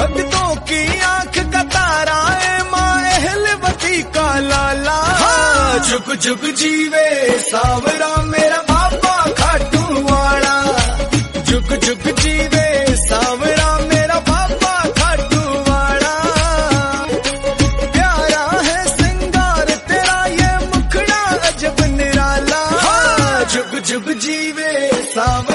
भक्तों की आंख का तारा है माँ अहलवती का लाला। जुग जुग जीवे सावरा मेरा बाबा खाटू वाला। जुग जुग जीवे सावरा मेरा बाबा खाटू वाला। प्यारा है सिंगार तेरा ये मुखड़ा अजब निराला। जुग जुग जीवे सावरा